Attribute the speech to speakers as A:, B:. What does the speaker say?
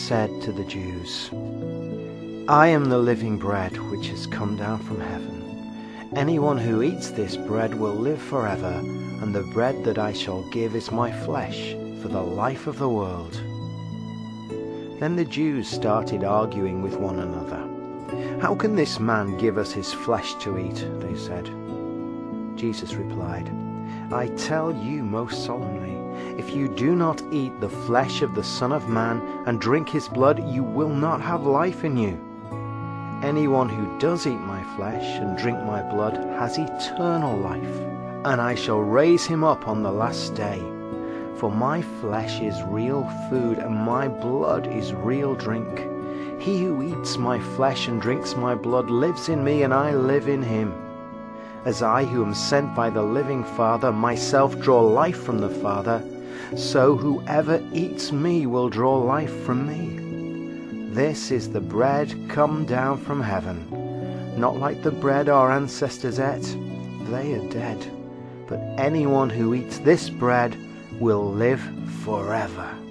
A: said to the Jews, "I am the living bread which has come down from heaven. Anyone who eats this bread will live forever, and the bread that I shall give is my flesh for the life of the world." Then the Jews started arguing with one another. "How can this man give us his flesh to eat?" they said. Jesus replied, "I tell you most solemnly, if you do not eat the flesh of the Son of Man and drink his blood, you will not have life in you. Anyone who does eat my flesh and drink my blood has eternal life, and I shall raise him up on the last day. For my flesh is real food, and my blood is real drink. He who eats my flesh and drinks my blood lives in me, and I live in him. As I who am sent by the living Father myself draw life from the Father, so whoever eats me will draw life from me. This is the bread come down from heaven, not like the bread our ancestors ate. They are dead. But anyone who eats this bread will live forever."